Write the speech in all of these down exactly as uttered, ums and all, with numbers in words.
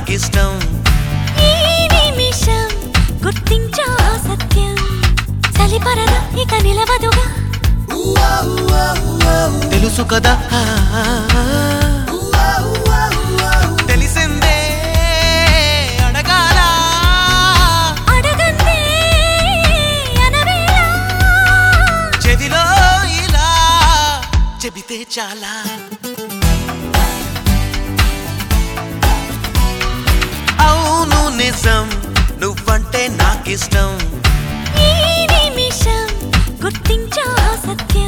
నాకిష్టం ఈ నిమిషం గుర్తించా సత్యం చలిపరద ఇక నిలవదుగా తెలుసు కదా తెలిసిందే అడగాల అడగందే అనవేలా చెవిలో ఇలా చెబితే చాలా అవును నిజం నువ్వంటే నాకిష్టం ఈ నిమిషం గుర్తించా సత్యం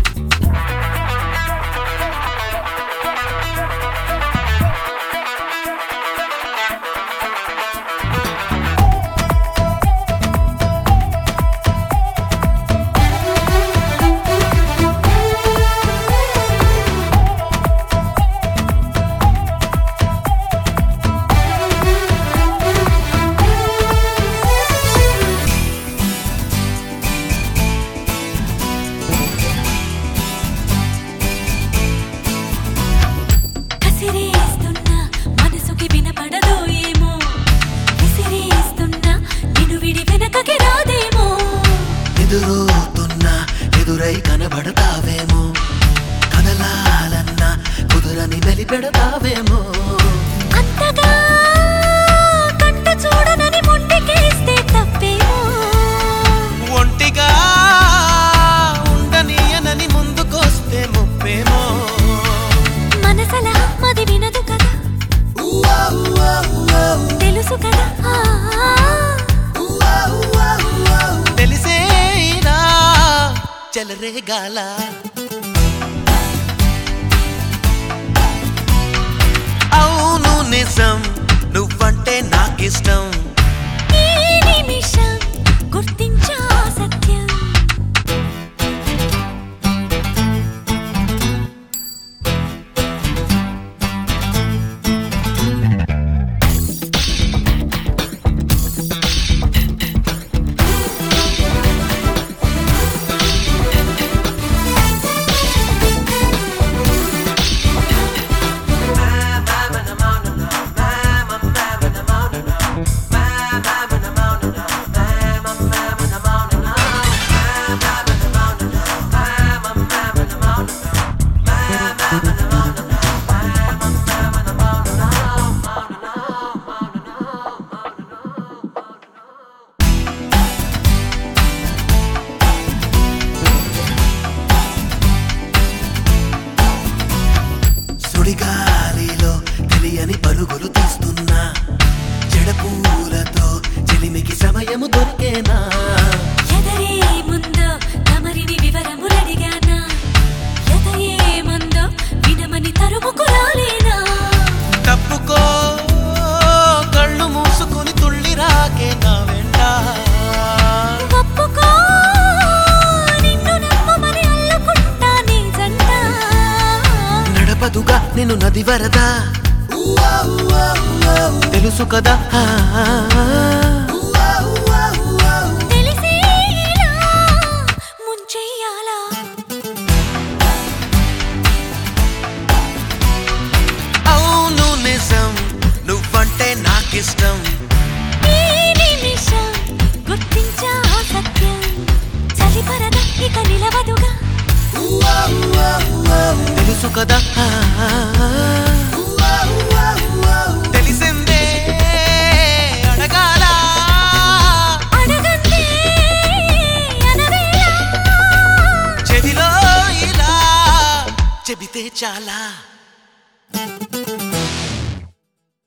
ఎదురుతున్నా ఎదురై కనబడతావేమో కదలాలన్నా కుదురని వెలిపెడతావేమో అంతగా కంట చూడనని మొండికేస్తే తప్పేమో ఒంటిగా ఉండనీయనని ముందుకొస్తే ముప్పేమో మనసలా మది వినదు కదా తెలుసు కదా తెలిసేనా చెలరేగాల అవును నిజం నువ్వంటే నాకిష్టం ఈ నిమిషం గుర్తించా సత్యం సుడిగాలిలో తెలియని పరుగులు తీస్తున్నా జడపూలతో చెలిమికి సమయము దొరికేనా ఎదరే ముందో తమరిని వివరములడిగానా ఎదయే ముందో వినమని తరుముకురాలేనా తప్పుకో కళ్ళు మూసుకుని తుళ్ళి రాకే నా వెంట ఒప్పుకో నిన్ను నమ్మమని అల్లుకుంటా నీ జంట నడపదుగా నేను నది వరద తెలుసు కదా తెలిసేలా ముంచెయ్యాలా అవును నిజం నువ్వంటే నాకిష్టం ఈ నిమిషం గుర్తించా సత్యం చలిపరద ఇక నిలవదుగా తెలుసు కదా తెలిసిందే అడగాల అడగందే అనవేలా చెవిలో ఇలా చెబితే చాలా